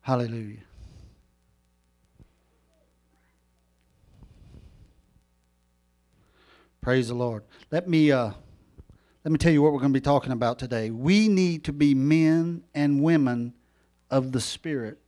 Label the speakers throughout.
Speaker 1: Hallelujah. Praise the Lord. Let me tell you what we're going to be talking about today. We need to be men and women of the Spirit.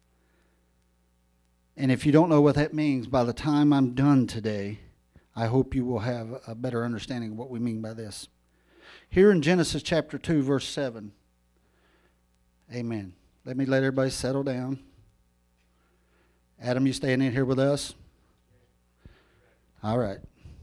Speaker 1: And if you don't know what that means, by the time I'm done today, I hope you will have a better understanding of what we mean by this. Here in Genesis chapter 2, verse 7. Amen. Let everybody settle down. Adam, you staying in here with us? All right.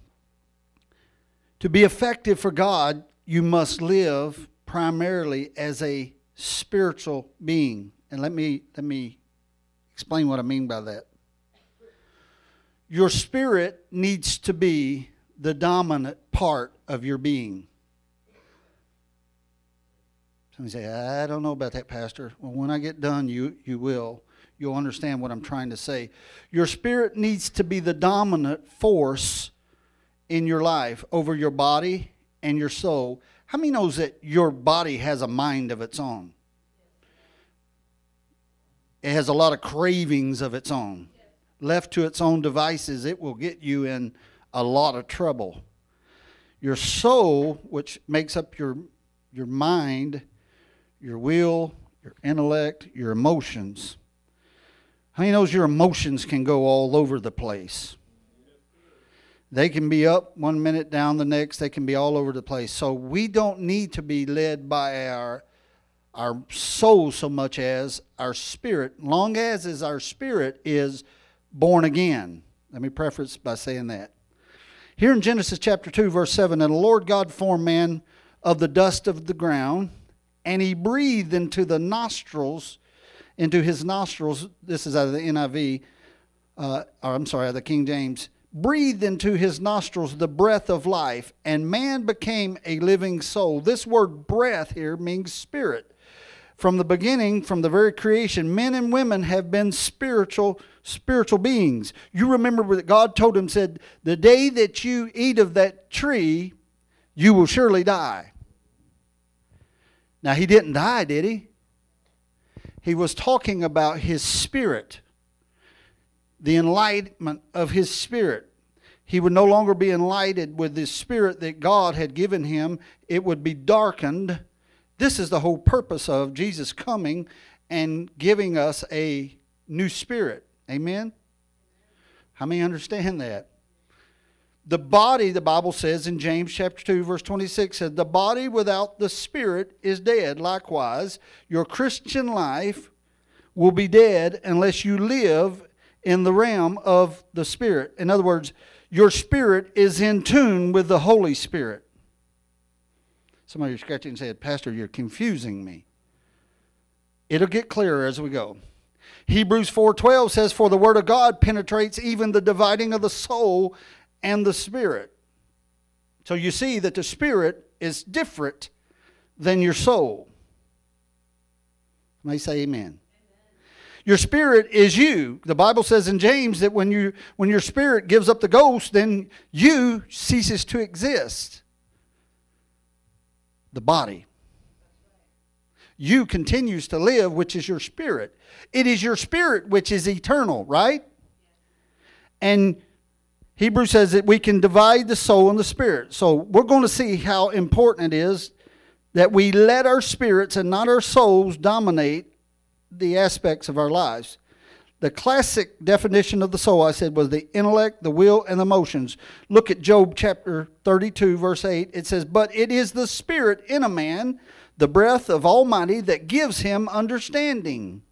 Speaker 1: To be effective for God, you must live primarily as a spiritual being. And let me explain what I mean by that. Your spirit needs to be the dominant part of your being. Somebody say, I don't know about that, Pastor. Well, when I get done, you will. You'll understand what I'm trying to say. Your spirit needs to be the dominant force in your life over your body and your soul. How many knows that your body has a mind of its own? It has a lot of cravings of its own. Left to its own devices, it will get you in a lot of trouble. Your soul, which makes up your mind, your will, your intellect, your emotions. How many knows your emotions can go all over the place? They can be up one minute, down the next. They can be all over the place. So we don't need to be led by our soul so much as our spirit, long as our spirit is born again. Let me preface by saying that. Here in Genesis chapter 2, verse 7, and the Lord God formed man of the dust of the ground, and he breathed into his nostrils, this is out of the NIV, out of the King James, breathed into his nostrils the breath of life, and man became a living soul. This word breath here means spirit. From the beginning, from the very creation, men and women have been spiritual beings. You remember that God told him, said, the day that you eat of that tree, you will surely die. Now, he didn't die, did he? He was talking about his spirit, the enlightenment of his spirit. He would no longer be enlightened with the spirit that God had given him. It would be darkened. This is the whole purpose of Jesus coming and giving us a new spirit. Amen? How many understand that? The body, the Bible says in James chapter 2, verse 26, says, the body without the spirit is dead. Likewise, your Christian life will be dead unless you live in the realm of the Spirit. In other words, your spirit is in tune with the Holy Spirit. Some of you are scratching and saying, Pastor, you're confusing me. It'll get clearer as we go. Hebrews 4:12 says, for the word of God penetrates even the dividing of the soul and the spirit. So you see that the spirit is different than your soul. Somebody say amen. Your spirit is you. The Bible says in James that when your spirit gives up the ghost, then you ceases to exist. The body. You continues to live, which is your spirit. It is your spirit which is eternal, right? And Hebrews says that we can divide the soul and the spirit. So we're going to see how important it is that we let our spirits and not our souls dominate the aspects of our lives. The classic definition of the soul, I said, was the intellect, the will, and the emotions. Look at Job chapter 32, verse 8. It says, but it is the spirit in a man, the breath of Almighty, that gives him understanding.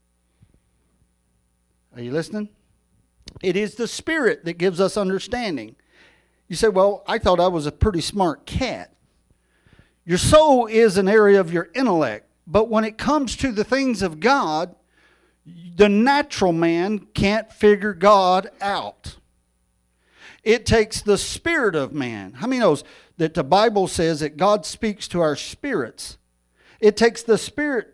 Speaker 1: Are you listening? It is the spirit that gives us understanding. You say, well, I thought I was a pretty smart cat. Your soul is an area of your intellect. But when it comes to the things of God, the natural man can't figure God out. It takes the spirit of man. How many knows that the Bible says that God speaks to our spirits? It takes the spirit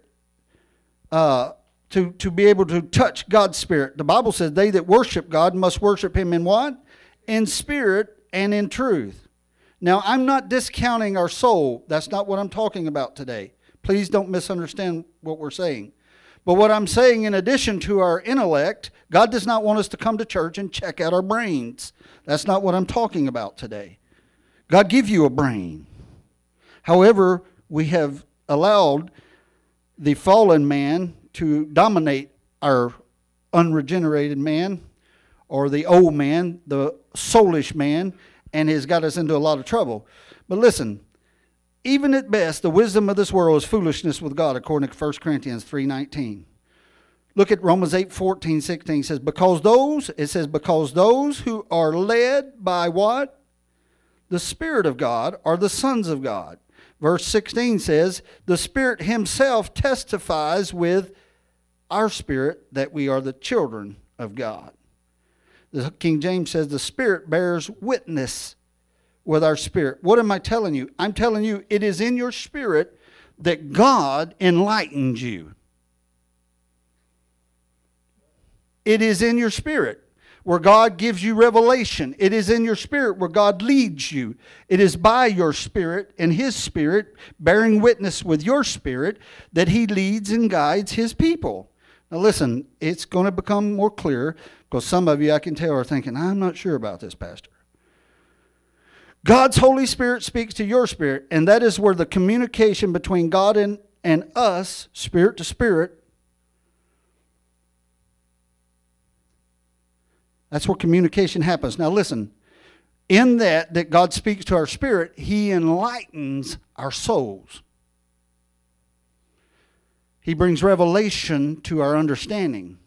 Speaker 1: to be able to touch God's spirit. The Bible says they that worship God must worship him in what? In spirit and in truth. Now, I'm not discounting our soul. That's not what I'm talking about today. Please don't misunderstand what we're saying. But what I'm saying, in addition to our intellect, God does not want us to come to church and check out our brains. That's not what I'm talking about today. God give you a brain. However, we have allowed the fallen man to dominate our unregenerated man, or the old man, the soulish man, and has got us into a lot of trouble. But listen, even at best, the wisdom of this world is foolishness with God, according to 1 Corinthians 3:19. Look at Romans 8:14, 16. It says, because those who are led by what? The Spirit of God are the sons of God. Verse 16 says, the Spirit himself testifies with our spirit that we are the children of God. The King James says the Spirit bears witness with our spirit. What am I telling you? I'm telling you it is in your spirit that God enlightens you. It is in your spirit where God gives you revelation. It is in your spirit where God leads you. It is by your spirit and his spirit bearing witness with your spirit that he leads and guides his people. Now listen, it's going to become more clear because some of you, I can tell, are thinking, I'm not sure about this, Pastor. God's Holy Spirit speaks to your spirit, and that is where the communication between God and us, spirit to spirit, that's where communication happens. Now listen, in that God speaks to our spirit, he enlightens our souls. He brings revelation to our understanding.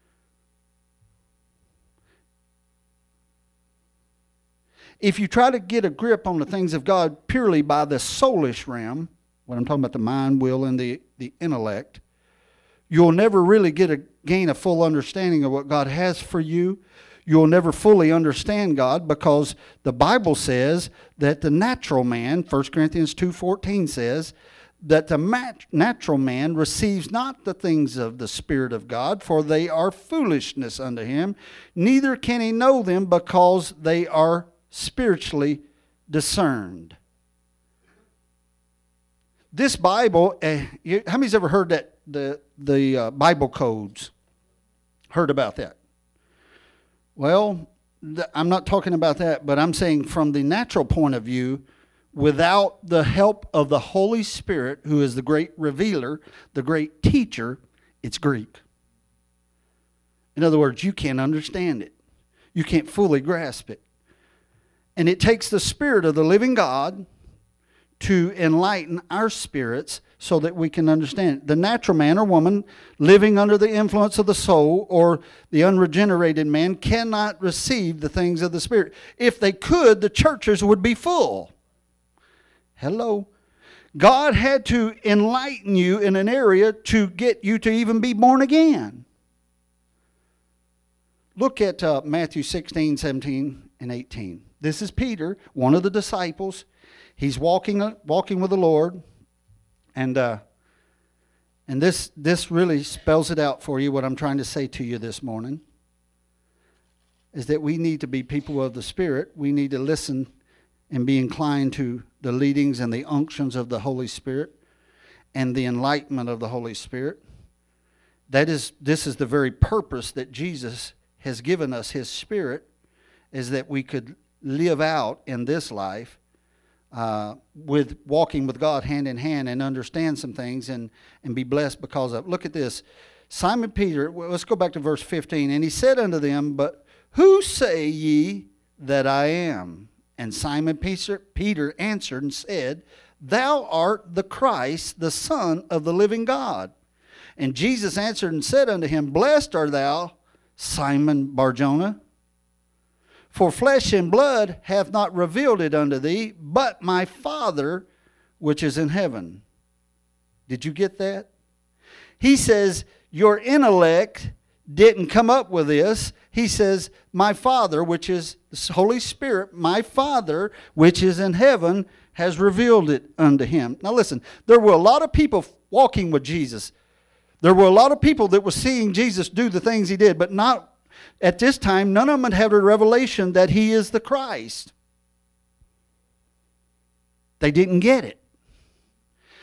Speaker 1: If you try to get a grip on the things of God purely by the soulish realm, when I'm talking about the mind, will, and the intellect, you'll never really gain a full understanding of what God has for you. You'll never fully understand God because the Bible says that the natural man, 1 Corinthians 2:14 says, that the natural man receives not the things of the Spirit of God, for they are foolishness unto him, neither can he know them because they are spiritually discerned. This Bible, how many's ever heard that the Bible codes? Heard about that? Well, I'm not talking about that, but I'm saying from the natural point of view, without the help of the Holy Spirit, who is the great revealer, the great teacher, it's Greek. In other words, you can't understand it. You can't fully grasp it. And it takes the Spirit of the living God to enlighten our spirits so that we can understand it. The natural man or woman living under the influence of the soul or the unregenerated man cannot receive the things of the Spirit. If they could, the churches would be full. Hello. God had to enlighten you in an area to get you to even be born again. Look at Matthew 16, 17, and 18. This is Peter, one of the disciples. He's walking with the Lord. And this really spells it out for you, what I'm trying to say to you this morning. Is that we need to be people of the Spirit. We need to listen and be inclined to the leadings and the unctions of the Holy Spirit and the enlightenment of the Holy Spirit. This is the very purpose that Jesus has given us his Spirit, is that we could live out in this life with walking with God hand in hand and understand some things and be blessed because of. Look at this. Simon Peter, let's go back to verse 15. And he said unto them, but who say ye that I am? And Simon Peter answered and said, thou art the Christ, the Son of the living God. And Jesus answered and said unto him, blessed art thou, Simon Bar-Jonah, for flesh and blood hath not revealed it unto thee, but my Father which is in heaven. Did you get that? He says, your intellect didn't come up with this. He says, my Father, which is the Holy Spirit, my Father, which is in heaven, has revealed it unto him. Now listen, there were a lot of people walking with Jesus. There were a lot of people that were seeing Jesus do the things he did, but not at this time, none of them had had a revelation that he is the Christ. They didn't get it.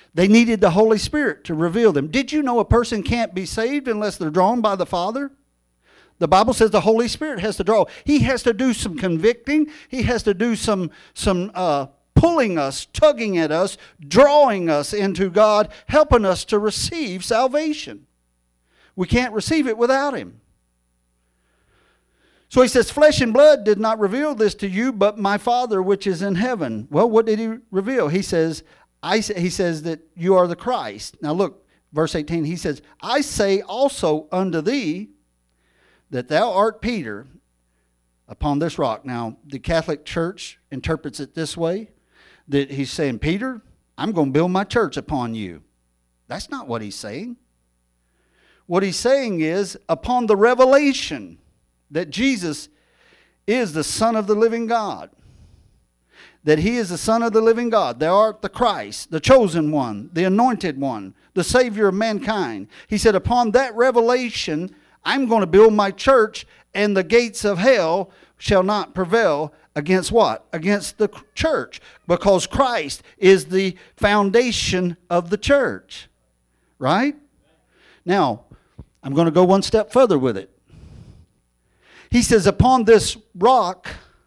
Speaker 1: They needed the Holy Spirit to reveal them. Did you know a person can't be saved unless they're drawn by the Father? The Bible says the Holy Spirit has to draw. He has to do some convicting. He has to do some pulling us, tugging at us, drawing us into God, helping us to receive salvation. We can't receive it without Him. So he says, flesh and blood did not reveal this to you, but my Father which is in heaven. Well, what did He reveal? He says that you are the Christ. Now look, verse 18, he says, I say also unto thee that thou art Peter upon this rock. Now, the Catholic Church interprets it this way, that he's saying, Peter, I'm going to build my church upon you. That's not what he's saying. What he's saying is, upon the revelation that Jesus is the Son of the living God, that He is the Son of the living God. Thou art the Christ, the chosen one, the anointed one, the Savior of mankind. He said, upon that revelation, I'm going to build my church, and the gates of hell shall not prevail against what? Against the church, because Christ is the foundation of the church. Right? Now, I'm going to go one step further with it. He says, upon this rock,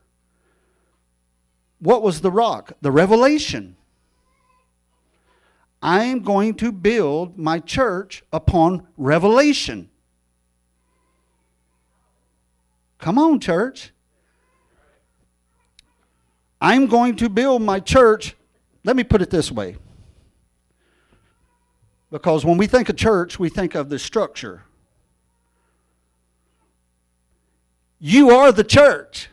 Speaker 1: what was the rock? The revelation. I am going to build my church upon revelation. Come on, church. I'm going to build my church. Let me put it this way. Because when we think of church, we think of the structure. You are the church.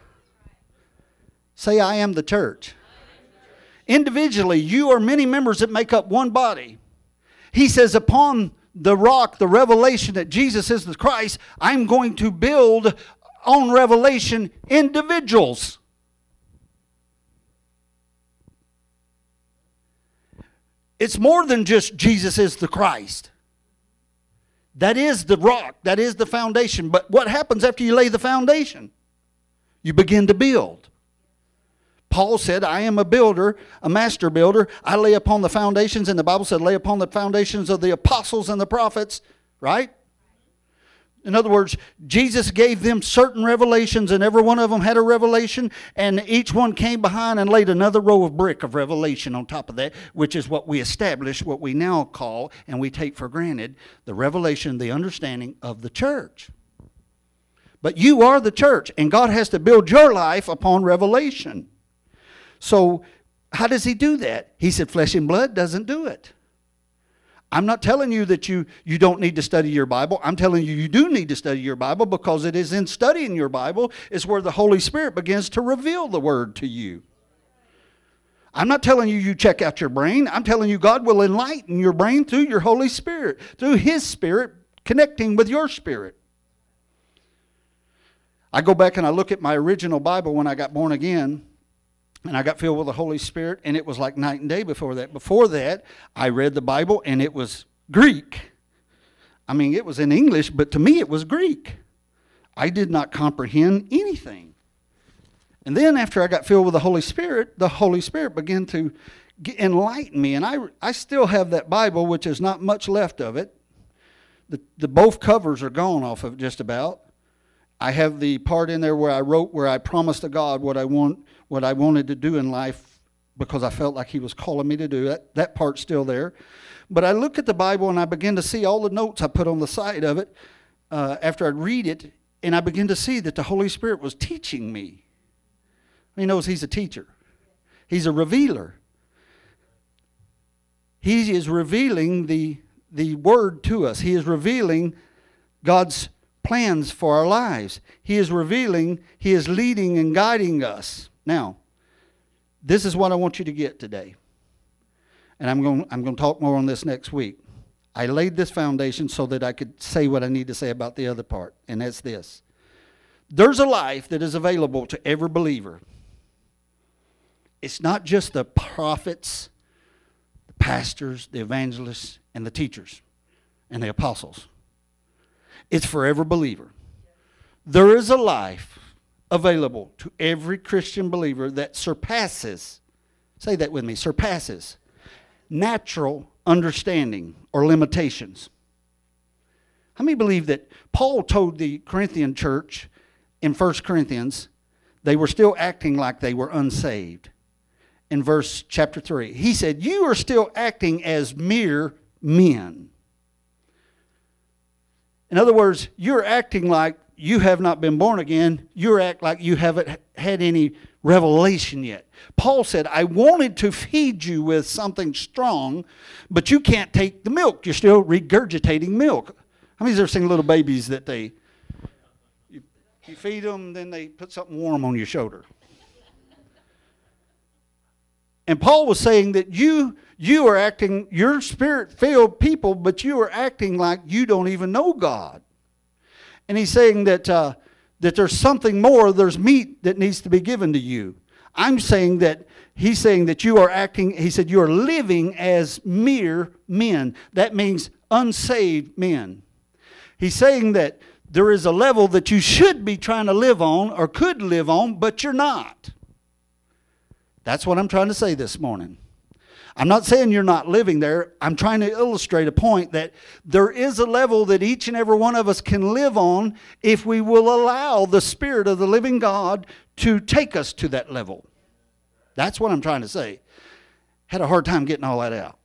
Speaker 1: Say, I am the church. Individually, you are many members that make up one body. He says, upon the rock, the revelation that Jesus is the Christ, I'm going to build on revelation individuals. It's more than just Jesus is the Christ. That is the rock. That is the foundation. But what happens after you lay the foundation? You begin to build. Paul said, I am a builder, a master builder. I lay upon the foundations, and the Bible said, lay upon the foundations of the apostles and the prophets. Right? In other words, Jesus gave them certain revelations, and every one of them had a revelation, and each one came behind and laid another row of brick of revelation on top of that, which is what we establish, what we now call, and we take for granted, the revelation, the understanding of the church. But you are the church, and God has to build your life upon revelation. So how does He do that? He said flesh and blood doesn't do it. I'm not telling you that you don't need to study your Bible. I'm telling you do need to study your Bible, because it is in studying your Bible is where the Holy Spirit begins to reveal the Word to you. I'm not telling you check out your brain. I'm telling you God will enlighten your brain through your Holy Spirit, through His Spirit connecting with your spirit. I go back and I look at my original Bible when I got born again, and I got filled with the Holy Spirit, and it was like night and day before that. Before that, I read the Bible, and it was Greek. I mean, it was in English, but to me it was Greek. I did not comprehend anything. And then after I got filled with the Holy Spirit began to enlighten me. And I still have that Bible, which is not much left of it. The both covers are gone off of it just about. I have the part in there where I wrote, where I promised to God what I wanted to do in life, because I felt like He was calling me to do it. That part's still there. But I look at the Bible and I begin to see all the notes I put on the side of it after I read it, and I begin to see that the Holy Spirit was teaching me. He knows He's a teacher. He's a revealer. He is revealing the Word to us. He is revealing God's plans for our lives. He is revealing, He is leading and guiding us. Now, this is what I want you to get today. And I'm going to talk more on this next week. I laid this foundation so that I could say what I need to say about the other part, and that's this. There's a life that is available to every believer. It's not just the prophets, the pastors, the evangelists, and the teachers, and the apostles. It's for every believer. There is a life available to every Christian believer that surpasses, say that with me, surpasses natural understanding or limitations. How many believe that Paul told the Corinthian church in 1 Corinthians they were still acting like they were unsaved? In chapter 3, he said, you are still acting as mere men. In other words, you're acting like you have not been born again. You act like you haven't had any revelation yet. Paul said, I wanted to feed you with something strong, but you can't take the milk. You're still regurgitating milk. How many of you ever seen little babies that you feed them, then they put something warm on your shoulder? And Paul was saying that you are acting, you're spirit-filled people, but you are acting like you don't even know God. And he's saying that there's something more, there's meat that needs to be given to you. He's saying that you are acting, he said you are living as mere men. That means unsaved men. He's saying that there is a level that you should be trying to live on or could live on, but you're not. That's what I'm trying to say this morning. I'm not saying you're not living there. I'm trying to illustrate a point that there is a level that each and every one of us can live on if we will allow the Spirit of the living God to take us to that level. That's what I'm trying to say. Had a hard time getting all that out.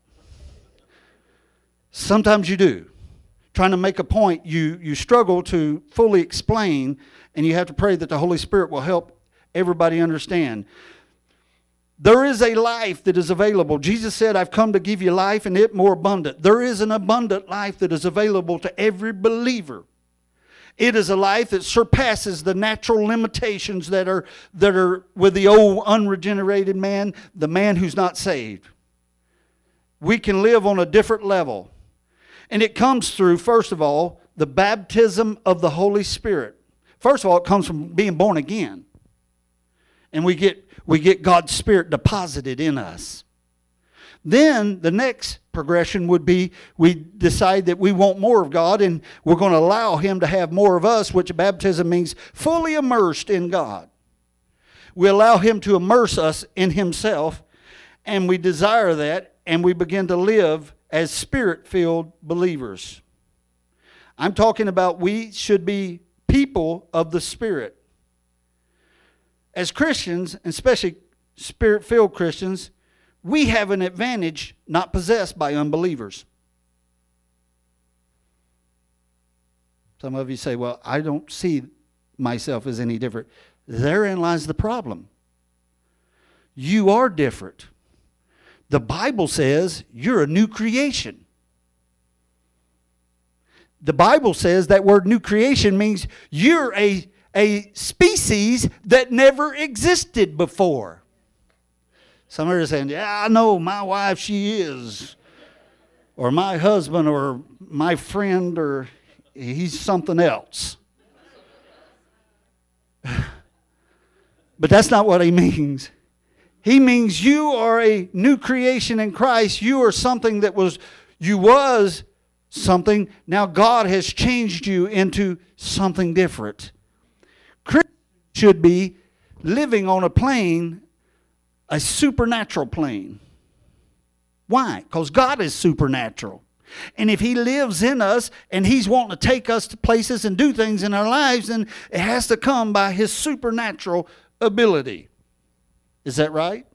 Speaker 1: Sometimes you do. Trying to make a point, you struggle to fully explain, and you have to pray that the Holy Spirit will help everybody understand. There is a life that is available. Jesus said, I've come to give you life and it more abundant. There is an abundant life that is available to every believer. It is a life that surpasses the natural limitations that are with the old unregenerated man, the man who's not saved. We can live on a different level. And it comes through, first of all, the baptism of the Holy Spirit. First of all, it comes from being born again. And we get God's Spirit deposited in us. Then the next progression would be we decide that we want more of God and we're going to allow Him to have more of us, which baptism means fully immersed in God. We allow Him to immerse us in Himself, and we desire that, and we begin to live as Spirit-filled believers. I'm talking about we should be people of the Spirit. As Christians, and especially Spirit-filled Christians, we have an advantage not possessed by unbelievers. Some of you say, well, I don't see myself as any different. Therein lies the problem. You are different. The Bible says you're a new creation. The Bible says that word new creation means you're a species that never existed before. Some are saying, yeah, I know my wife, she is. Or my husband, or my friend, or he's something else. But that's not what he means. He means you are a new creation in Christ. You are something you was something. Now God has changed you into something different. Christians should be living on a plane, a supernatural plane. Why? Because God is supernatural. And if He lives in us and He's wanting to take us to places and do things in our lives, then it has to come by His supernatural ability. Is that right?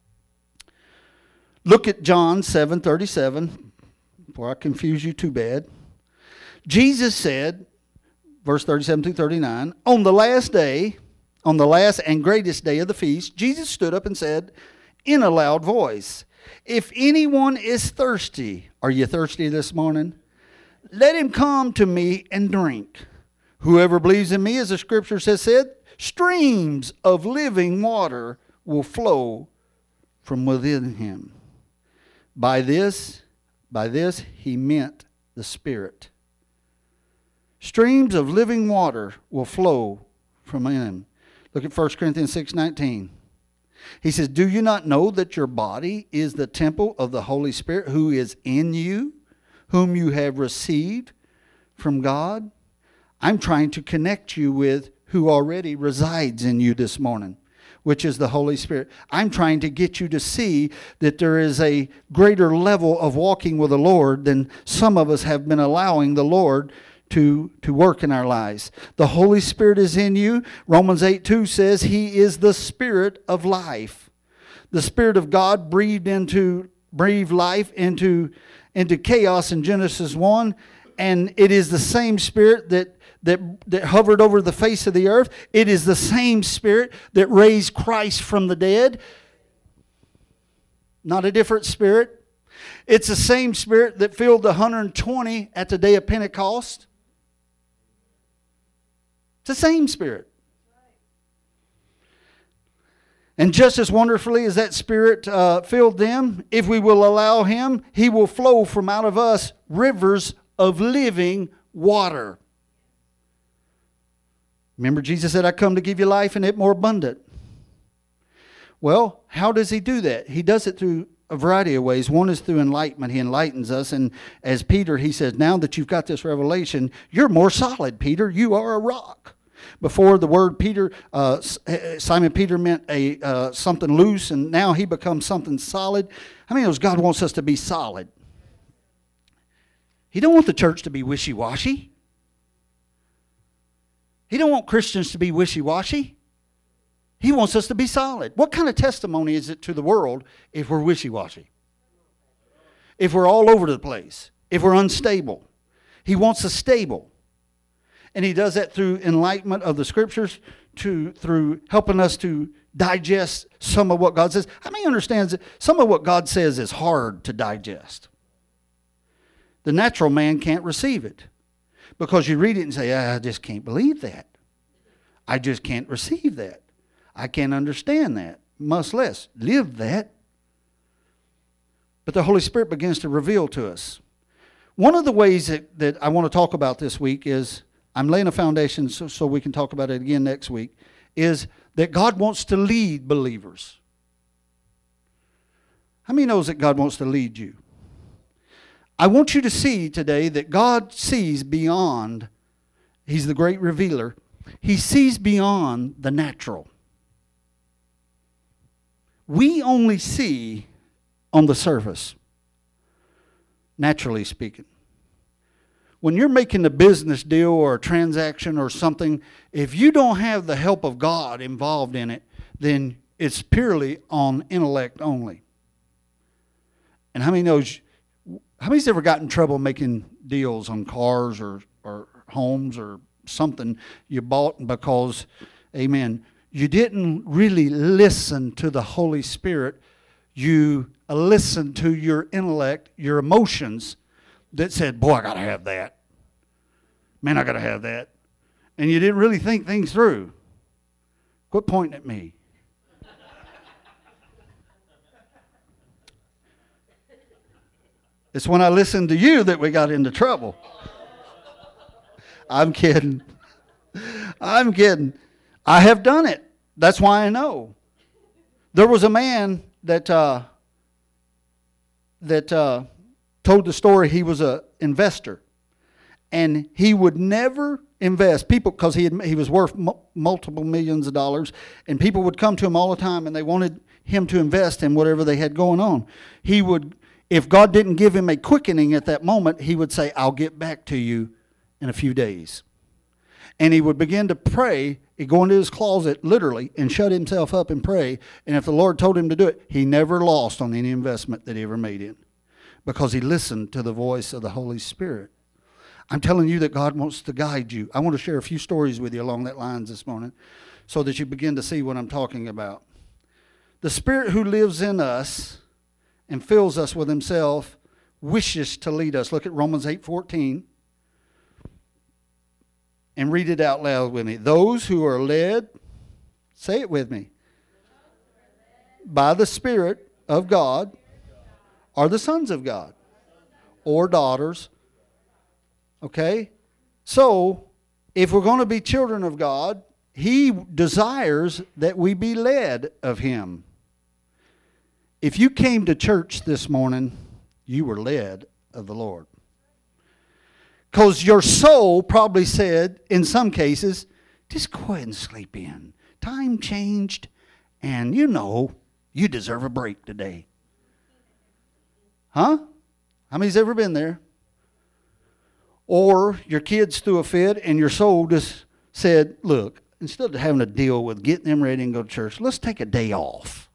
Speaker 1: Look at John 7:37, before I confuse you too bad. Jesus said, verse 37 through 39, on the last and greatest day of the feast, Jesus stood up and said in a loud voice, if anyone is thirsty, are you thirsty this morning? Let him come to me and drink. Whoever believes in me, as the scripture has said, streams of living water will flow from within him. By this he meant the Spirit. Streams of living water will flow from him. Look at 1 Corinthians 6:19. He says, do you not know that your body is the temple of the Holy Spirit who is in you, whom you have received from God? I'm trying to connect you with who already resides in you this morning. which is the Holy Spirit. I'm trying to get you to see that there is a greater level of walking with the Lord than some of us have been allowing the Lord to work in our lives. The Holy Spirit is in you. Romans 8:2 says He is the Spirit of life. The Spirit of God breathed life into chaos in Genesis 1, and it is the same Spirit that hovered over the face of the earth. It is the same Spirit that raised Christ from the dead. Not a different Spirit. It's the same Spirit that filled the 120 at the day of Pentecost. It's the same Spirit. And just as wonderfully as that Spirit filled them, if we will allow Him, He will flow from out of us rivers of living water. Remember, Jesus said, I come to give you life and it more abundant. Well, how does He do that? He does it through a variety of ways. One is through enlightenment. He enlightens us. And as Peter, he says, now that you've got this revelation, you're more solid, Peter. You are a rock. Before the word Peter, Simon Peter meant something loose, and now he becomes something solid. How many knows God wants us to be solid? He don't want the church to be wishy-washy. He don't want Christians to be wishy-washy. He wants us to be solid. What kind of testimony is it to the world if we're wishy-washy? If we're all over the place? If we're unstable? He wants us stable. And He does that through enlightenment of the Scriptures, through helping us to digest some of what God says. How many understands that some of what God says is hard to digest? The natural man can't receive it. Because you read it and say, I just can't believe that. I just can't receive that. I can't understand that. Much less live that. But the Holy Spirit begins to reveal to us. One of the ways that I want to talk about this week is, I'm laying a foundation so we can talk about it again next week, is that God wants to lead believers. How many knows that God wants to lead you? I want you to see today that God sees beyond. He's the great revealer. He sees beyond the natural. We only see on the surface, naturally speaking. When you're making a business deal or a transaction or something, if you don't have the help of God involved in it, then it's purely on intellect only. And how many's ever got in trouble making deals on cars or homes or something you bought because, amen, you didn't really listen to the Holy Spirit. You listened to your intellect, your emotions, that said, boy, I got to have that. Man, I got to have that. And you didn't really think things through. Quit pointing at me. It's when I listened to you that we got into trouble. I'm kidding. I'm kidding. I have done it. That's why I know. There was a man that told the story. He was an investor, and he would never invest. People, because he was worth multiple millions of dollars, and people would come to him all the time, and they wanted him to invest in whatever they had going on. He would, if God didn't give him a quickening at that moment, he would say, "I'll get back to you in a few days." And he would begin to pray. He'd go into his closet, literally, and shut himself up and pray. And if the Lord told him to do it, he never lost on any investment that he ever made in, because he listened to the voice of the Holy Spirit. I'm telling you that God wants to guide you. I want to share a few stories with you along that lines this morning so that you begin to see what I'm talking about. The Spirit who lives in us and fills us with Himself wishes to lead us. Look at Romans 8:14 and read it out loud with me. Those who are led, say it with me, by the Spirit of God are the sons of God or daughters. Okay? So, if we're going to be children of God, He desires that we be led of Him. If you came to church this morning, you were led of the Lord. Because your soul probably said, in some cases, just go ahead and sleep in. Time changed, And you deserve a break today. Huh? How many's ever been there? Or your kids threw a fit and your soul just said, look, instead of having to deal with getting them ready and go to church, let's take a day off.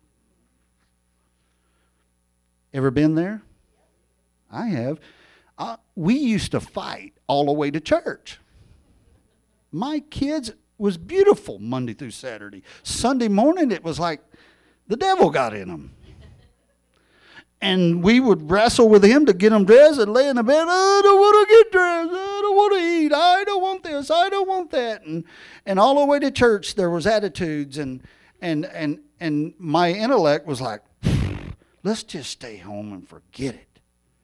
Speaker 1: Ever been there? I have. We used to fight all the way to church. My kids was beautiful Monday through Saturday. Sunday morning, it was like the devil got in them. And we would wrestle with him to get them dressed and lay in the bed. I don't want to get dressed. I don't want to eat. I don't want this. I don't want that. And all the way to church, there was attitudes. And my intellect was like, let's just stay home and forget it.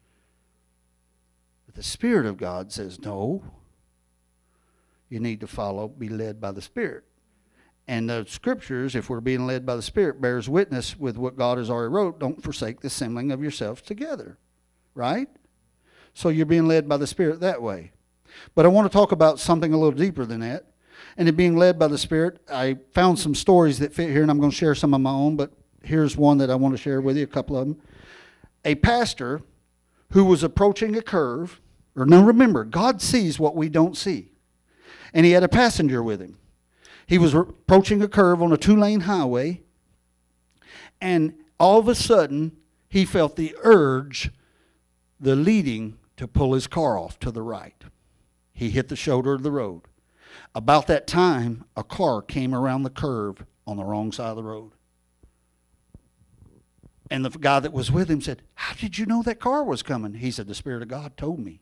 Speaker 1: But the Spirit of God says, no. You need to be led by the Spirit. And the Scriptures, if we're being led by the Spirit, bears witness with what God has already wrote. Don't forsake the assembling of yourselves together. Right? So you're being led by the Spirit that way. But I want to talk about something a little deeper than that. And in being led by the Spirit, I found some stories that fit here, and I'm going to share some of my own, but here's one that I want to share with you, a couple of them. A pastor who was approaching a curve, now remember, God sees what we don't see. And he had a passenger with him. He was approaching a curve on a 2-lane highway, and all of a sudden, he felt the urge, the leading, to pull his car off to the right. He hit the shoulder of the road. About that time, a car came around the curve on the wrong side of the road. And the guy that was with him said, how did you know that car was coming? He said, the Spirit of God told me.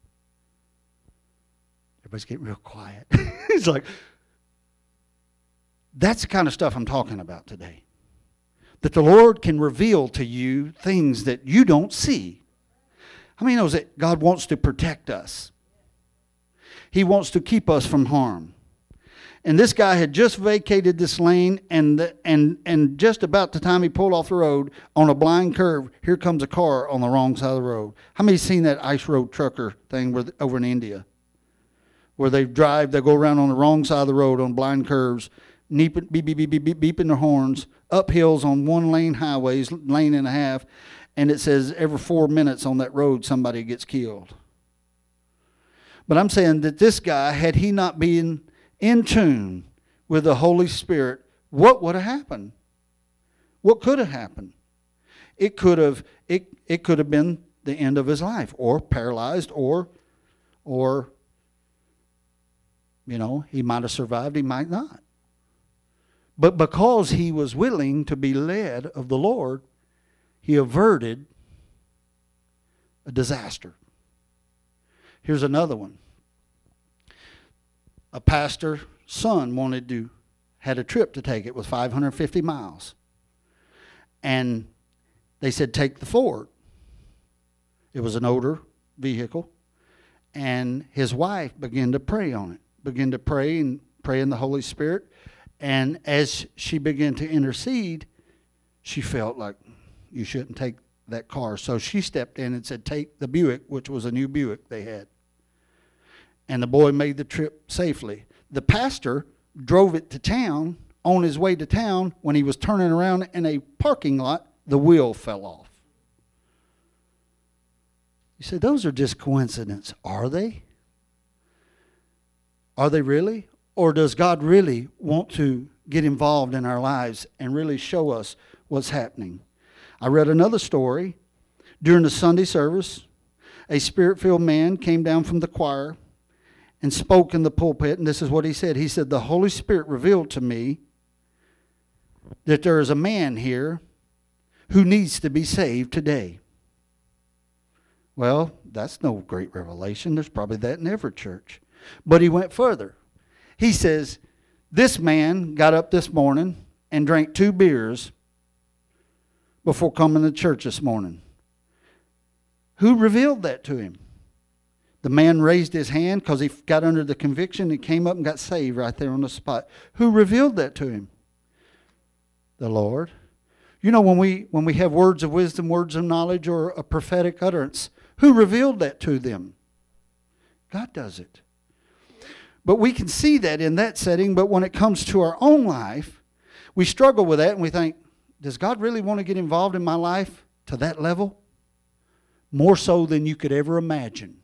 Speaker 1: Everybody's getting real quiet. He's like, that's the kind of stuff I'm talking about today. That the Lord can reveal to you things that you don't see. How many knows that God wants to protect us? He wants to keep us from harm. And this guy had just vacated this lane, and just about the time he pulled off the road on a blind curve, here comes a car on the wrong side of the road. How many seen that ice road trucker thing over in India? Where they go around on the wrong side of the road on blind curves, beeping their horns, up hills on 1-lane highways, lane and a half, and it says every 4 minutes on that road somebody gets killed. But I'm saying that this guy, had he not been in tune with the Holy Spirit, what would have happened? What could have happened? It could have been the end of his life, or paralyzed, or he might have survived, he might not. But because he was willing to be led of the Lord, he averted a disaster. Here's another one. A pastor's son had a trip to take. It was 550 miles. And they said, take the Ford. It was an older vehicle. And his wife began to pray on it. Began to pray and pray in the Holy Spirit. And as she began to intercede, she felt like, you shouldn't take that car. So she stepped in and said, take the Buick, which was a new Buick they had. And the boy made the trip safely. The pastor drove it to town. On his way to town, when he was turning around in a parking lot, the wheel fell off. You say, those are just coincidences. Are they? Are they really? Or does God really want to get involved in our lives and really show us what's happening? I read another story. During the Sunday service, a spirit-filled man came down from the choir and spoke in the pulpit, and this is what he said. He said, the Holy Spirit revealed to me that there is a man here who needs to be saved today. Well, that's no great revelation. There's probably that in every church. But he went further. He says, this man got up this morning and drank 2 beers before coming to church this morning. Who revealed that to him? The man raised his hand because he got under the conviction and came up and got saved right there on the spot. Who revealed that to him? The Lord. You know, when we have words of wisdom, words of knowledge, or a prophetic utterance, who revealed that to them? God does it. But we can see that in that setting, but when it comes to our own life, we struggle with that and we think, does God really want to get involved in my life to that level? More so than you could ever imagine.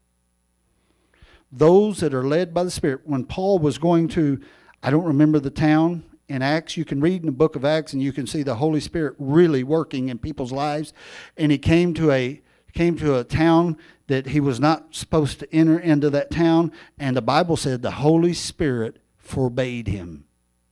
Speaker 1: Those that are led by the Spirit. When Paul was going to, I don't remember the town in Acts, you can read in the book of Acts and you can see the Holy Spirit really working in people's lives. And he came to a town that he was not supposed to enter into that town. And the Bible said the Holy Spirit forbade him.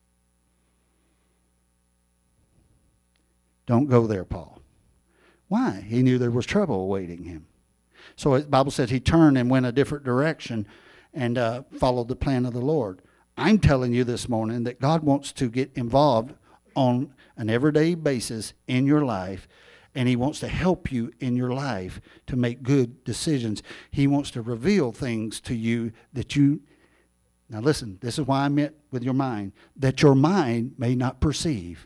Speaker 1: Don't go there, Paul. Why? He knew there was trouble awaiting him. So the Bible said he turned and went a different direction and followed the plan of the Lord. I'm telling you this morning that God wants to get involved on an everyday basis in your life, and he wants to help you in your life to make good decisions. He wants to reveal things to you that you... Now listen, this is why I meant with your mind, that your mind may not perceive.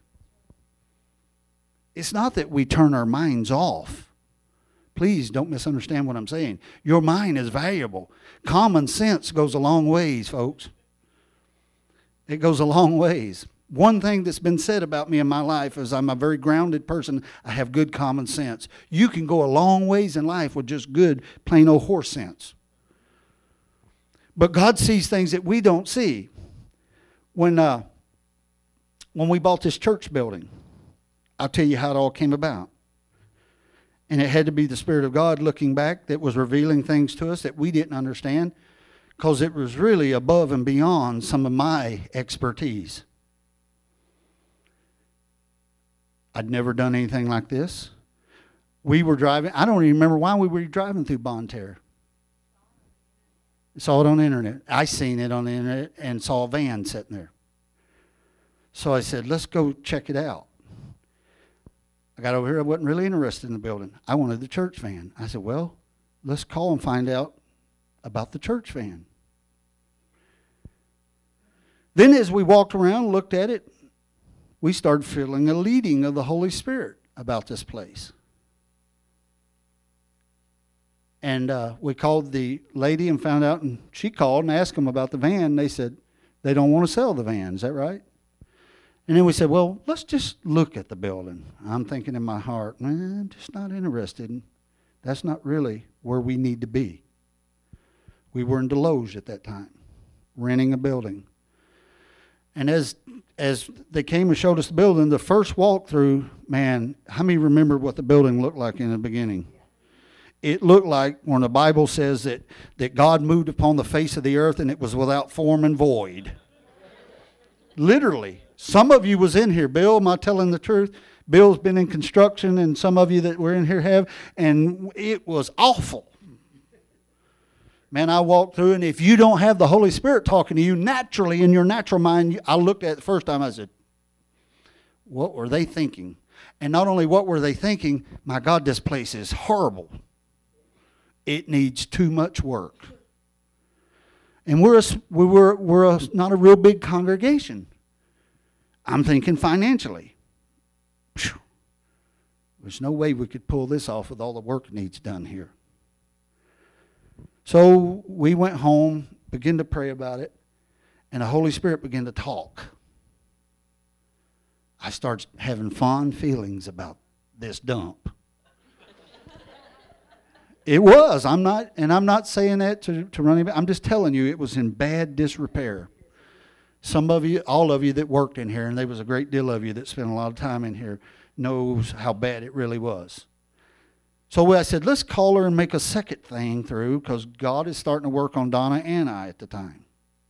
Speaker 1: It's not that we turn our minds off. Please don't misunderstand what I'm saying. Your mind is valuable. Common sense goes a long ways, folks. It goes a long ways. One thing that's been said about me in my life is I'm a very grounded person. I have good common sense. You can go a long ways in life with just good, plain old horse sense. But God sees things that we don't see. When we bought this church building, I'll tell you how it all came about. And it had to be the Spirit of God looking back that was revealing things to us that we didn't understand, because it was really above and beyond some of my expertise. I'd never done anything like this. We were driving. I don't even remember why we were driving through Bonne Terre. Saw it on the internet. I seen it on the internet and saw a van sitting there. So I said, let's go check it out. I got over here. I wasn't really interested in the building. I wanted the church van. I said, well, let's call and find out about the church van. Then as we walked around and looked at it, we started feeling a leading of the Holy Spirit about this place. And we called the lady and found out, and she called and asked them about the van. They said they don't want to sell the van. Is that right? And then we said, well, let's just look at the building. I'm thinking in my heart, I'm just not interested. That's not really where we need to be. We were in Deloge at that time, renting a building. And as they came and showed us the building, the first walkthrough, man, how many remember what the building looked like in the beginning? It looked like when the Bible says that God moved upon the face of the earth and it was without form and void. Literally. Some of you was in here. Bill, am I telling the truth? Bill's been in construction, and some of you that were in here have, and it was awful. Man, I walked through, and if you don't have the Holy Spirit talking to you naturally in your natural mind, I looked at it the first time, I said, what were they thinking? And not only what were they thinking, my God, this place is horrible. It needs too much work. And we're not a real big congregation. I'm thinking financially. Whew. There's no way we could pull this off with all the work that needs done here. So we went home, began to pray about it, and the Holy Spirit began to talk. I started having fond feelings about this dump. It was. I'm not saying that to run anybody. I'm just telling you it was in bad disrepair. Some of you, all of you that worked in here, and there was a great deal of you that spent a lot of time in here, knows how bad it really was. So I said, let's call her and make a second thing through, because God is starting to work on Donna and I at the time.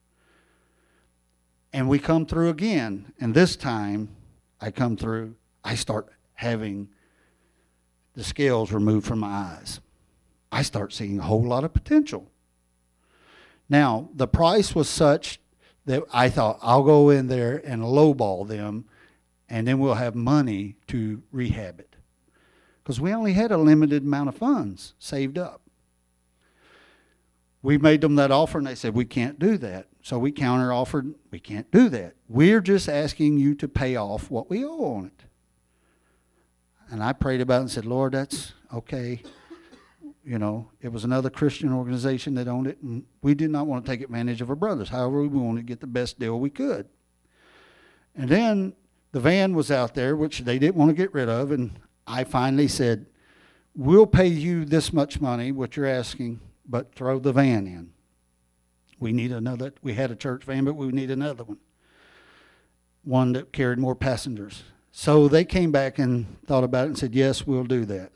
Speaker 1: And we come through again, and this time I come through, I start having the scales removed from my eyes. I start seeing a whole lot of potential. Now, the price was such that I thought, I'll go in there and lowball them, and then we'll have money to rehab it. Because we only had a limited amount of funds saved up. We made them that offer, and they said, we can't do that. So we counter-offered, we can't do that. We're just asking you to pay off what we owe on it. And I prayed about it and said, Lord, that's okay. You know, it was another Christian organization that owned it, and we did not want to take advantage of our brothers. However, we wanted to get the best deal we could. And then the van was out there, which they didn't want to get rid of, and I finally said, we'll pay you this much money, what you're asking, but throw the van in. We need another. We had a church van, but we need another one that carried more passengers. So they came back and thought about it and said, yes, we'll do that.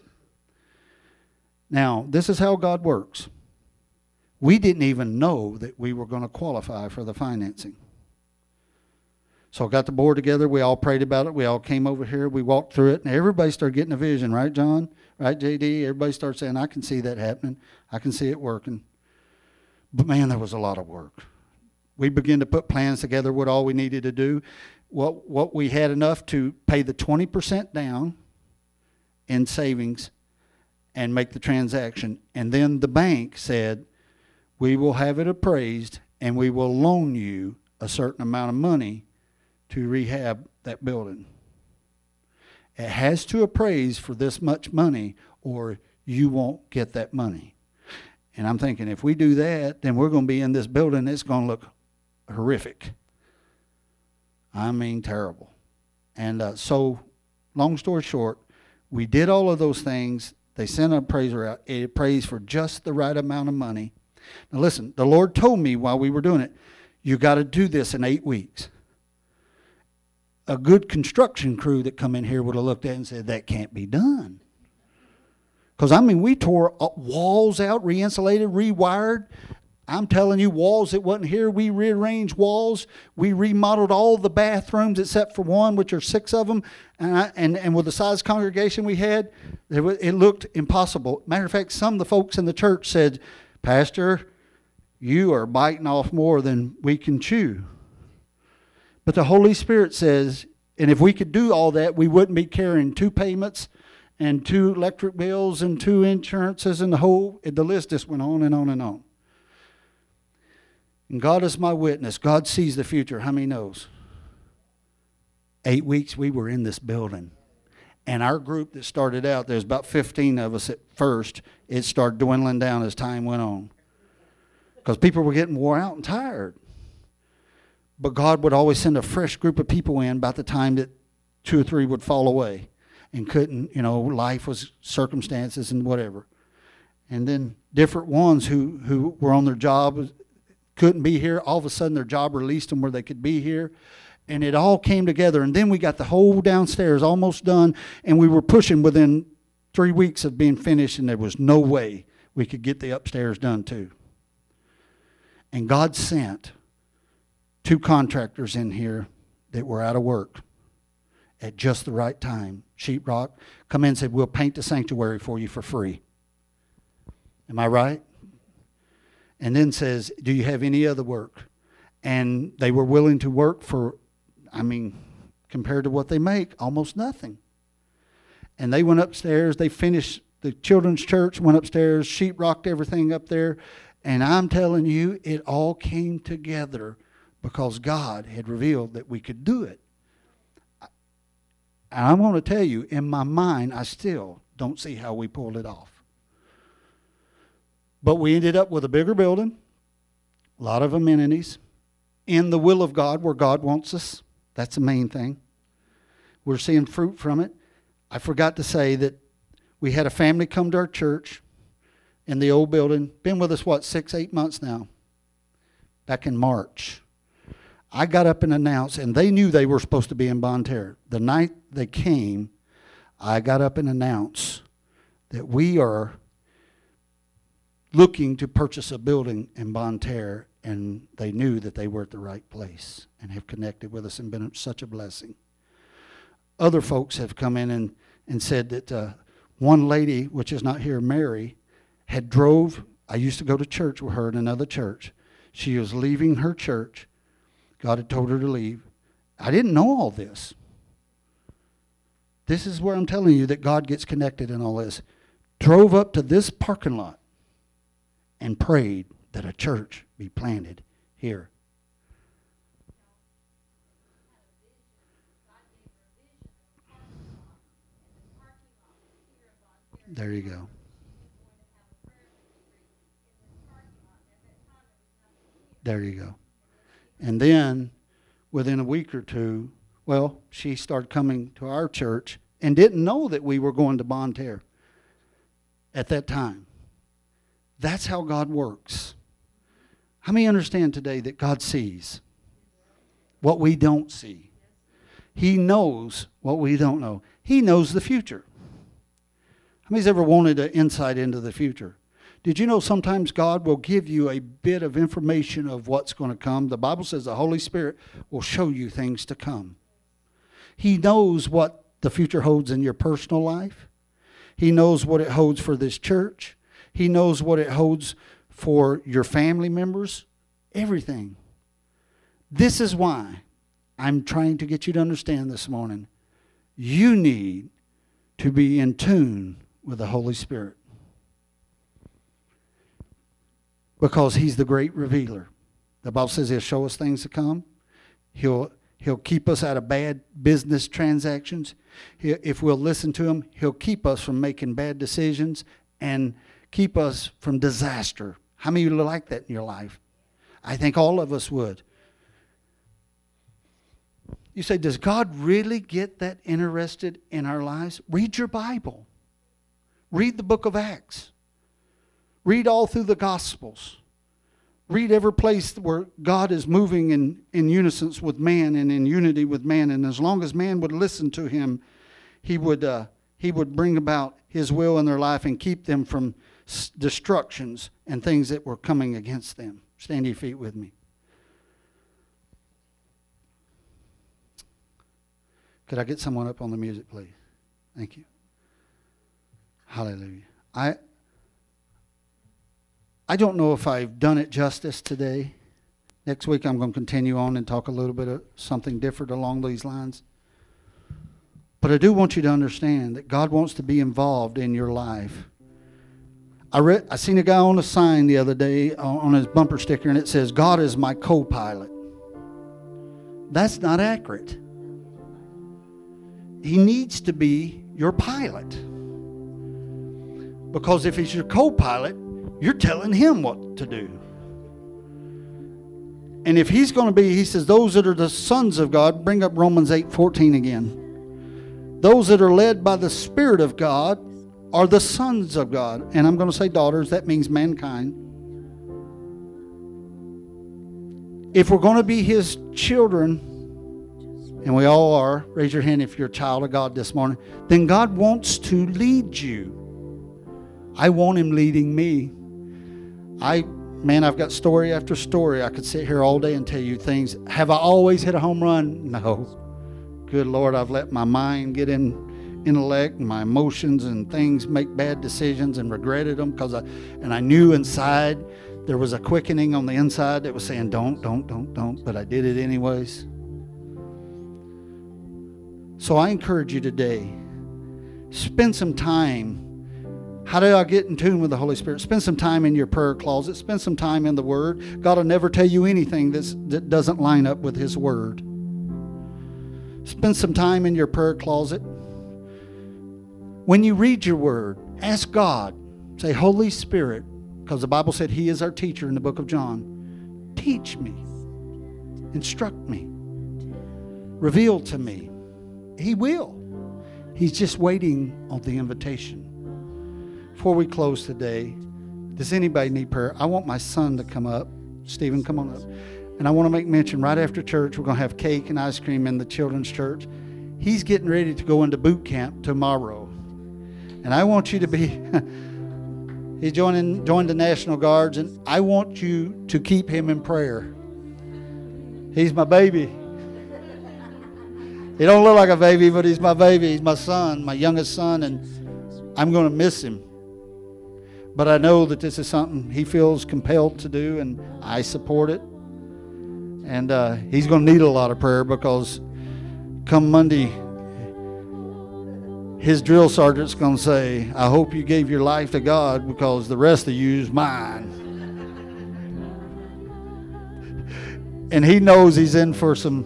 Speaker 1: Now, this is how God works. We didn't even know that we were going to qualify for the financing. So I got the board together. We all prayed about it. We all came over here. We walked through it, and everybody started getting a vision, right, John? Right, JD? Everybody started saying, I can see that happening. I can see it working. But, man, there was a lot of work. We began to put plans together, what all we needed to do. What we had enough to pay the 20% down in savings and make the transaction. And then the bank said, we will have it appraised and we will loan you a certain amount of money to rehab that building. It has to appraise for this much money or you won't get that money. And I'm thinking, if we do that, then we're going to be in this building that's going to look horrific. I mean, terrible. And so, long story short, we did all of those things. They sent an appraiser out. It appraised for just the right amount of money. Now listen, the Lord told me while we were doing it, you got to do this in 8 weeks. A good construction crew that come in here would have looked at it and said, that can't be done. Because, I mean, we tore walls out, re-insulated, rewired. I'm telling you, walls that wasn't here, we rearranged walls. We remodeled all the bathrooms except for one, which are 6 of them. And with the size congregation we had, it looked impossible. Matter of fact, some of the folks in the church said, Pastor, you are biting off more than we can chew. But the Holy Spirit says, and if we could do all that, we wouldn't be carrying 2 payments and 2 electric bills and 2 insurances and the list just went on and on and on. And God is my witness. God sees the future. How many knows? 8 weeks we were in this building. And our group that started out, there's about 15 of us at first. It started dwindling down as time went on. Because people were getting wore out and tired. But God would always send a fresh group of people in about the time that 2 or 3 would fall away. And couldn't, life was circumstances and whatever. And then different ones who were on their job couldn't be here. All of a sudden their job released them where they could be here. And it all came together. And then we got the whole downstairs almost done. And we were pushing within 3 weeks of being finished. And there was no way we could get the upstairs done too. And God sent 2 contractors in here that were out of work at just the right time. Sheetrock come in and said, we'll paint the sanctuary for you for free. Am I right? And then says, do you have any other work? And they were willing to work for, compared to what they make, almost nothing. And they went upstairs. They finished the children's church, went upstairs, sheetrocked everything up there. And I'm telling you, it all came together because God had revealed that we could do it. And I'm going to tell you, in my mind, I still don't see how we pulled it off. But we ended up with a bigger building, a lot of amenities, in the will of God where God wants us. That's the main thing. We're seeing fruit from it. I forgot to say that we had a family come to our church in the old building. Been with us, 6, 8 months now? Back in March. I got up and announced, and they knew they were supposed to be in Bonne Terre. The night they came, I got up and announced that we are looking to purchase a building in Bonne Terre, and they knew that they were at the right place and have connected with us and been such a blessing. Other folks have come in and said that one lady, which is not here, Mary, had drove. I used to go to church with her in another church. She was leaving her church. God had told her to leave. I didn't know all this. This is where I'm telling you that God gets connected in all this. Drove up to this parking lot and prayed that a church be planted here. There you go. There you go. And then, within a week or two, Well, she started coming to our church and didn't know that we were going to Bonne Terre at that time. That's how God works. How many understand today that God sees what we don't see? He knows what we don't know. He knows the future. How many's ever wanted an insight into the future? Did you know sometimes God will give you a bit of information of what's going to come? The Bible says the Holy Spirit will show you things to come. He knows what the future holds in your personal life. He knows what it holds for this church. He knows what it holds for your family members. Everything. This is why I'm trying to get you to understand this morning. You need to be in tune with the Holy Spirit. Because He's the great revealer. The Bible says He'll show us things to come. He'll keep us out of bad business transactions. If we'll listen to Him, He'll keep us from making bad decisions and keep us from disaster. How many of you like that in your life? I think all of us would. You say, does God really get that interested in our lives? Read your Bible. Read the book of Acts. Read all through the Gospels. Read every place where God is moving in unison with man and in unity with man. And as long as man would listen to Him, He would bring about His will in their life and keep them from destructions and things that were coming against them. Stand to your feet with me. Could I get someone up on the music, please? Thank you. Hallelujah. I don't know if I've done it justice today. Next week I'm going to continue on and talk a little bit of something different along these lines. But I do want you to understand that God wants to be involved in your life. I seen a guy on a sign the other day on his bumper sticker, and it says, God is my co-pilot. That's not accurate. He needs to be your pilot. Because if He's your co-pilot, you're telling Him what to do. And if He's going to be, He says, those that are the sons of God, bring up Romans 8:14 again. Those that are led by the Spirit of God are the sons of God. And I'm going to say daughters, that means mankind. If we're going to be His children, and we all are, raise your hand if you're a child of God this morning, then God wants to lead you. I want Him leading me. I've got story after story. I could sit here all day and tell you things. Have I always hit a home run? No. Good Lord, I've let my mind get in intellect and my emotions and things make bad decisions and regretted them and I knew inside there was a quickening on the inside that was saying don't, but I did it anyways. So I encourage you today, spend some time. How do I get in tune with the Holy Spirit? Spend some time in your prayer closet. Spend some time in the Word. God will never tell you anything that doesn't line up with His Word. Spend some time in your prayer closet. When you read your Word, ask God. Say, Holy Spirit, because the Bible said He is our teacher in the book of John. Teach me. Instruct me. Reveal to me. He will. He's just waiting on the invitation. Before we close today, does anybody need prayer? I want my son to come up. Stephen, come on up. And I want to make mention, right after church, we're going to have cake and ice cream in the children's church. He's getting ready to go into boot camp tomorrow. And I want you to be, he joined the National Guards, and I want you to keep him in prayer. He's my baby. He don't look like a baby, but he's my baby. He's my son, my youngest son, and I'm going to miss him. But I know that this is something he feels compelled to do, and I support it. And he's going to need a lot of prayer, because come Monday, his drill sergeant's going to say, I hope you gave your life to God, because the rest of you is mine. And he knows he's in for some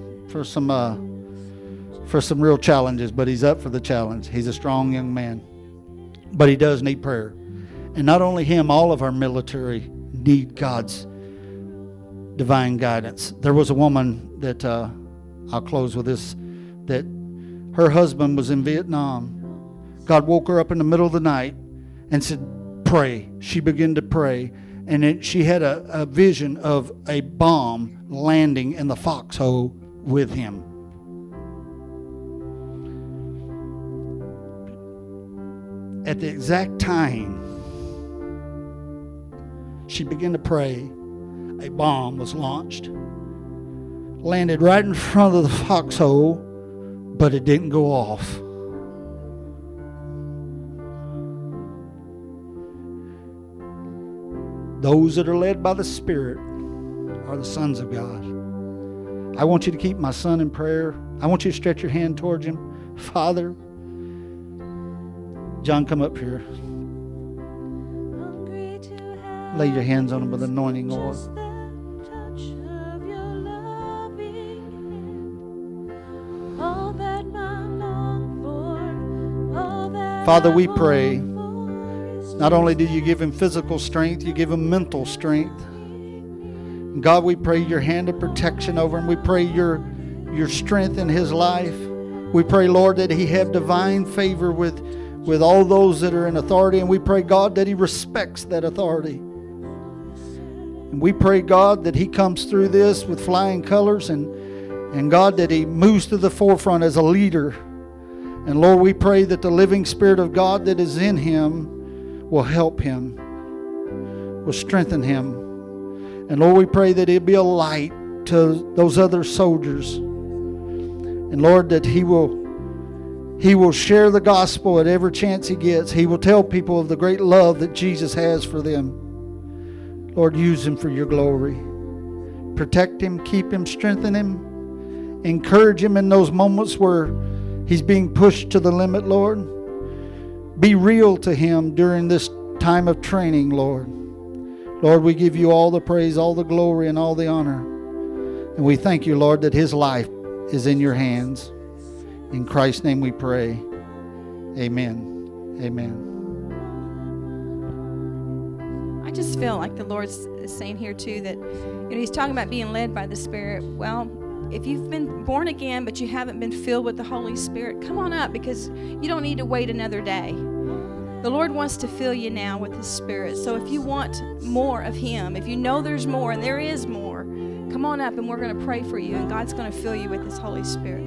Speaker 1: real challenges, but he's up for the challenge. He's a strong young man. But he does need prayer. And not only him, all of our military need God's divine guidance. There was a woman that, I'll close with this that her husband was in Vietnam. God woke her up in the middle of the night and said, pray. She began to pray. And then she had a vision of a bomb landing in the foxhole with him. At the exact time she began to pray, a bomb was launched. Landed right in front of the foxhole, but it didn't go off. Those that are led by the Spirit are the sons of God. I want you to keep my son in prayer. I want you to stretch your hand towards him. Father, John, come up here. Lay your hands on him with anointing oil. Father, we pray, not only do you give him physical strength, you give him mental strength. God, we pray your hand of protection over him. We pray your strength in his life. We pray, Lord, that he have divine favor with all those that are in authority. And we pray, God, that he respects that authority. And we pray, God, that he comes through this with flying colors. And God, that he moves to the forefront as a leader. And Lord, we pray that the living Spirit of God that is in him will help him, will strengthen him. And Lord, we pray that he'll be a light to those other soldiers. And Lord, that he will share the gospel at every chance he gets. He will tell people of the great love that Jesus has for them. Lord, use him for your glory. Protect him, keep him, strengthen him. Encourage him in those moments where he's being pushed to the limit, Lord. Be real to him during this time of training, Lord. Lord, we give you all the praise, all the glory, and all the honor. And we thank you, Lord, that his life is in your hands. In Christ's name we pray. Amen. Amen.
Speaker 2: I just feel like the Lord's saying here too that he's talking about being led by the Spirit. Well, if you've been born again but you haven't been filled with the Holy Spirit, come on up, because you don't need to wait another day. The Lord wants to fill you now with His Spirit. So if you want more of Him, if you know there's more, and there is more, come on up and we're going to pray for you, and God's going to fill you with His Holy Spirit.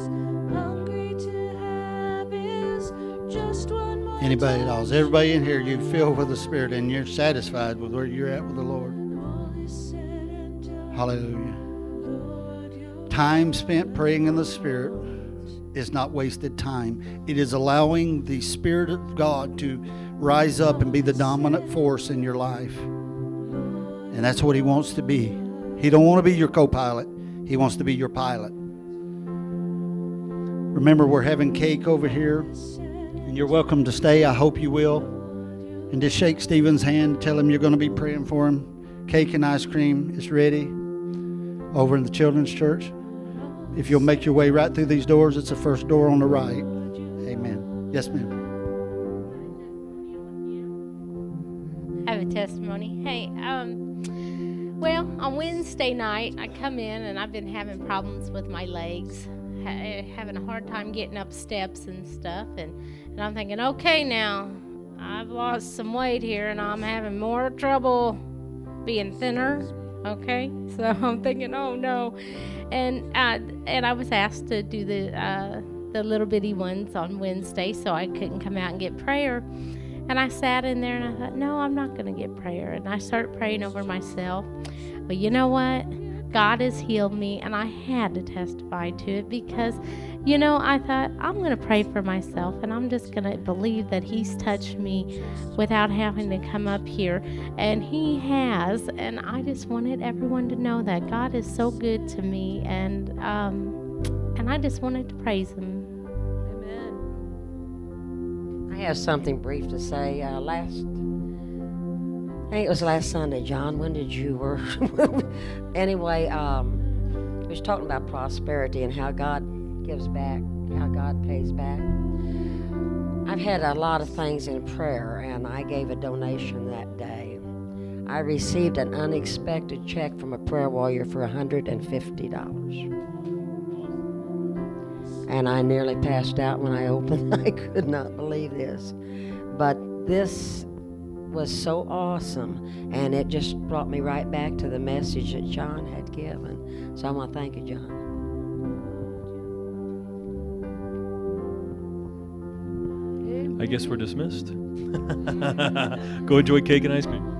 Speaker 1: Anybody at all? Is everybody in here, you filled with the Spirit and you're satisfied with where you're at with the Lord? Hallelujah. Time spent praying in the Spirit is not wasted time. It is allowing the Spirit of God to rise up and be the dominant force in your life. And that's what He wants to be. He don't want to be your co-pilot. He wants to be your pilot. Remember, we're having cake over here, and you're welcome to stay. I hope you will. And just shake Stephen's hand. Tell him you're going to be praying for him. Cake and ice cream is ready over in the children's church. If you'll make your way right through these doors, it's the first door on the right. Amen. Yes, ma'am.
Speaker 3: I have a testimony. Hey, well, on Wednesday night, I come in and I've been having problems with my legs, having a hard time getting up steps and stuff. And I'm thinking, okay, now I've lost some weight here and I'm having more trouble being thinner. Okay, so I'm thinking, oh no, and I was asked to do the little bitty ones on Wednesday, so I couldn't come out and get prayer. And I sat in there and I thought, no, I'm not going to get prayer. And I started praying over myself. But you know what? God has healed me, and I had to testify to it because, I thought, I'm going to pray for myself, and I'm just going to believe that He's touched me without having to come up here. And He has, and I just wanted everyone to know that God is so good to me, and I just wanted to praise Him.
Speaker 4: Amen. I have something brief to say. I think it was last Sunday, John. When did you work? Anyway, we was talking about prosperity and how God gives back, how God pays back. I've had a lot of things in prayer, and I gave a donation that day. I received an unexpected check from a prayer warrior for $150. And I nearly passed out when I opened. I could not believe this. But this was so awesome, and it just brought me right back to the message that John had given. So I want to thank you, John.
Speaker 5: I guess we're dismissed. Go enjoy cake and ice cream.